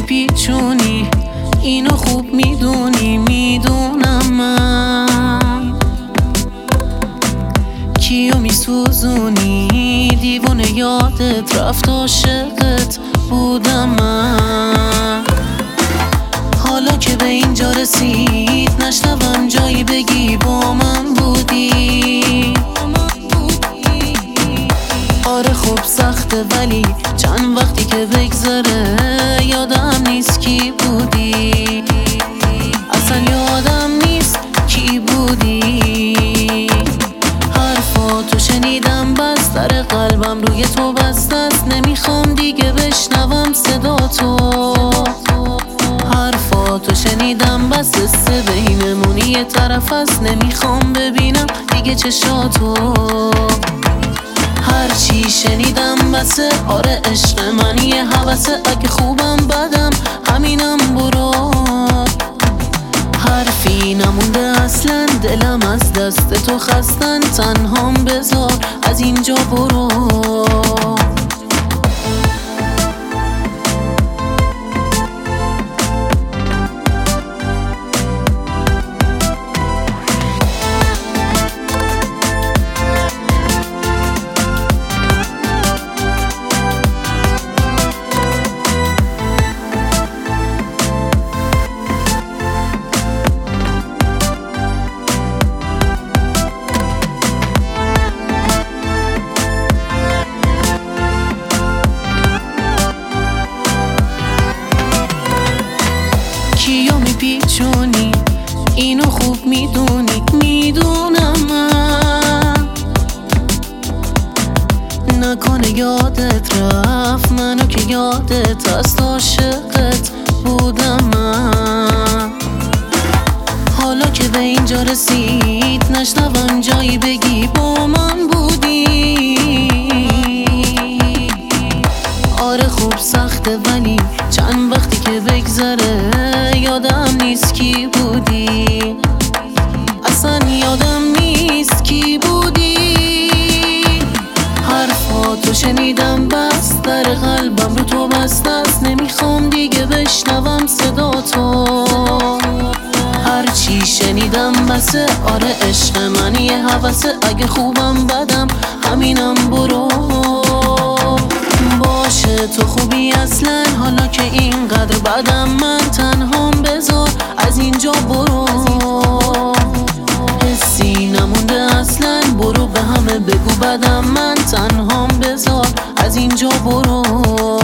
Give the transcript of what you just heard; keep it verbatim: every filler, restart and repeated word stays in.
میپیچونی، اینو خوب میدونی. میدونم من کیو میسوزونی، دیوونه یادت رفت، عاشقت بودم من. حالا که به اینجا رسید نشنوم جایی بگی با من بودی. آره خوب سخته ولی چند وقتی که بگذره یادم نیست کی بودی. اصلا یادم نیست کی بودی. حرفاتو شنیدم بس در قلبم روی تو بسته است، نمیخوام دیگه بشنوم صدا تو. حرفاتو شنیدم بس قصه بینمون یه طرف است، نمیخوام ببینم دیگه چشاتو. هرچی شنیدم بسه، آره عشق من یه هوسه، اگه خوبم بدم همینم برو. حرفی نمونده اصلا، دلم از دست تو خستن، تنهام بذار از اینجا برو. کیو میپیچونی، اینو خوب میدونی. میدونم من نکنه یادت رفت منو که یادت هست، عاشقت بودم من. حالا که به اینجا رسید نشنوم جایی بگی با من بودی. آره خوب سخته ولی چند وقتی که بگذره یادم نیست کی بودی. اصلا یادم نیست کی بودی. حرفاتو شنیدم بس در قلبم رو تو بسته است، نمیخوام دیگه بشنوم صدا تو. هرچی شنیدم بسه، آره عشق من یه هوسه، اگه خوبم بدم همینم برو. باشه تو خوبی اصلا، حالا که اینقدر بدم من تنهام بذار از اینجا برو. حسی نمونده اصلا، برو به همه بگو بدم من تنهام بذار از اینجا برو.